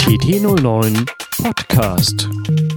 TT09 Podcast.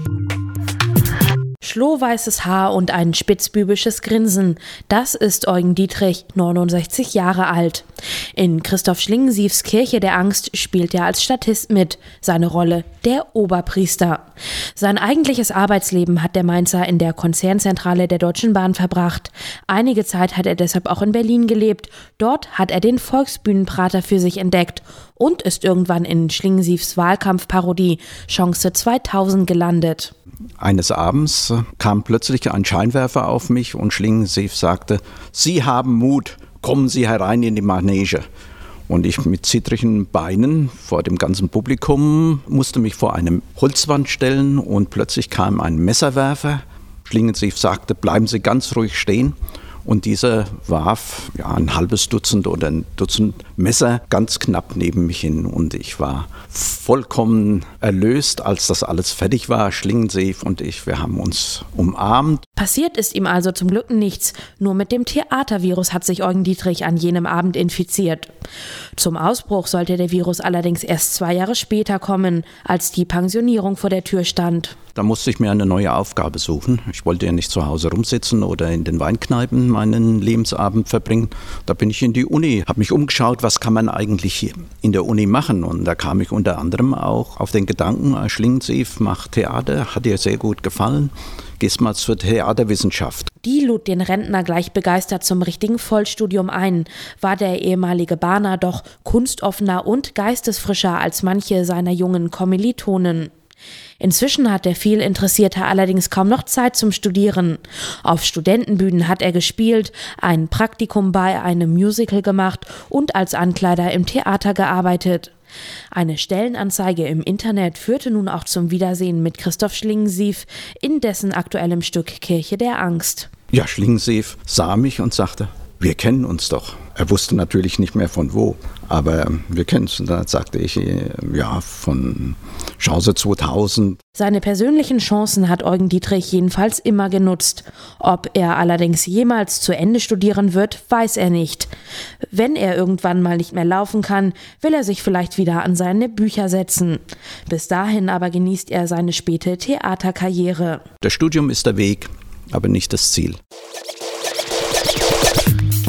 Schlohweißes Haar und ein spitzbübisches Grinsen. Das ist Eugen Dietrich, 69 Jahre alt. In Christoph Schlingensiefs Kirche der Angst spielt er als Statist mit. Seine Rolle: der Oberpriester. Sein eigentliches Arbeitsleben hat der Mainzer in der Konzernzentrale der Deutschen Bahn verbracht. Einige Zeit hat er deshalb auch in Berlin gelebt. Dort hat er den Volksbühnenprater für sich entdeckt und ist irgendwann in Schlingensiefs Wahlkampfparodie Chance 2000 gelandet. Eines Abends kam plötzlich ein Scheinwerfer auf mich und Schlingensief sagte: „Sie haben Mut, kommen Sie herein in die Manege." Und ich mit zittrigen Beinen vor dem ganzen Publikum musste mich vor eine Holzwand stellen und plötzlich kam ein Messerwerfer. Schlingensief sagte: "Bleiben Sie ganz ruhig stehen." Und dieser warf ein halbes Dutzend oder ein Dutzend Messer ganz knapp neben mich hin. Und ich war vollkommen erlöst, als das alles fertig war. Schlingensief und ich, wir haben uns umarmt. Passiert ist ihm also zum Glück nichts. Nur mit dem Theatervirus hat sich Eugen Dietrich an jenem Abend infiziert. Zum Ausbruch sollte der Virus allerdings erst 2 Jahre später kommen, als die Pensionierung vor der Tür stand. Da musste ich mir eine neue Aufgabe suchen. Ich wollte ja nicht zu Hause rumsitzen oder in den Weinkneipen meinen Lebensabend verbringen. Da bin ich in die Uni, habe mich umgeschaut, was kann man eigentlich hier in der Uni machen. Und da kam ich unter anderem auch auf den Gedanken: Schlingensief macht Theater, hat dir sehr gut gefallen. Gehst mal zur Theaterwissenschaft. Die lud den Rentner gleich begeistert zum richtigen Vollstudium ein. War der ehemalige Bahner doch kunstoffener und geistesfrischer als manche seiner jungen Kommilitonen. Inzwischen hat der viel Interessierte allerdings kaum noch Zeit zum Studieren. Auf Studentenbühnen hat er gespielt, ein Praktikum bei einem Musical gemacht und als Ankleider im Theater gearbeitet. Eine Stellenanzeige im Internet führte nun auch zum Wiedersehen mit Christoph Schlingensief in dessen aktuellem Stück Kirche der Angst. Ja, Schlingensief sah mich und sagte: "Wir kennen uns doch." Er wusste natürlich nicht mehr von wo, aber wir kennen uns. Und dann sagte ich: "Ja, von Chance 2000. Seine persönlichen Chancen hat Eugen Dietrich jedenfalls immer genutzt. Ob er allerdings jemals zu Ende studieren wird, weiß er nicht. Wenn er irgendwann mal nicht mehr laufen kann, will er sich vielleicht wieder an seine Bücher setzen. Bis dahin aber genießt er seine späte Theaterkarriere. Das Studium ist der Weg, aber nicht das Ziel."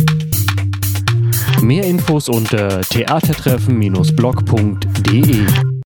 Mehr Infos unter theatertreffen-blog.de